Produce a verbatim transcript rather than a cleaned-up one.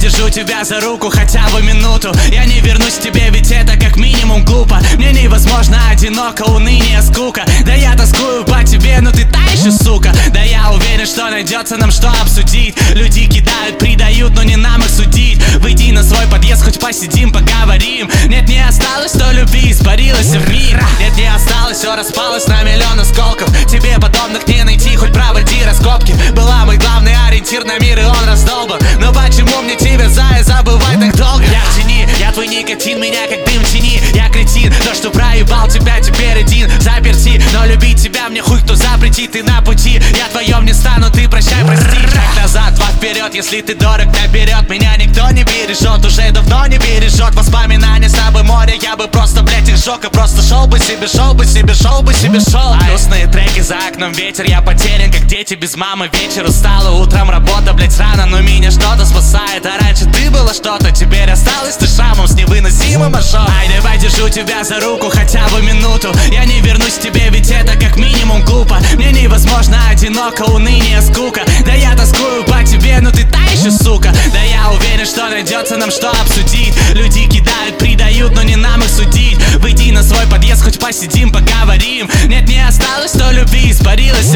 держу тебя за руку хотя бы минуту. Я не вернусь к тебе, ведь это как минимум глупо. Мне невозможно одиноко, уныние, скука. Да я тоскую по тебе, но ты та еще сука. Да я уверен, что найдется нам что обсудить. Люди кидают, предают, но не нам их судить. Выйди на свой подъезд, хоть посидим, поговорим. Нет, не осталось, что любви испарилась в мир. Нет, не осталось, все распалось на миллион осколков. Тебе подобных не найти, хоть проводи раскопки. Была мой главный ориентир на мир, и он раздолбан. Но почему мне тебя, зая, забывать так долго? Я в тени, я твой никотин, меня как дым тяни. Я кретин, то, что проебал тебя, теперь один заперти. Но любить тебя мне хуй кто запретит, ты на пути. Я твоем не стану, ты прощай, прости. Шаг назад, два вперед, если ты дорог наперед. Меня никто не бережет, уже давно не бережет. Воспоминания с тобой море, я бы просто, блять, их сжег. И просто шел бы себе, шел бы себе, шел бы себе, шел. Грустные треки, за окном ветер, я потерян, как дети без мамы. Вечер устала, утром работа, блять, рано, но меня что-то спасает. А раньше ты было что-то, теперь осталось ты шрамом с невыносимым ошибком. Ай, давай держу тебя за руку хотя бы минуту. Я не вернусь к тебе, ведь это как минимум глупо. Мне невозможно одиноко, уныние, скука. Да я тоскую по тебе, но ты та еще сука. Да я уверен, что найдется нам что обсудить. Люди кидают, предают, но не нам их судить. Выйди на свой подъезд, хоть посидим, поговорим. Нет, не осталось, что любви испарилась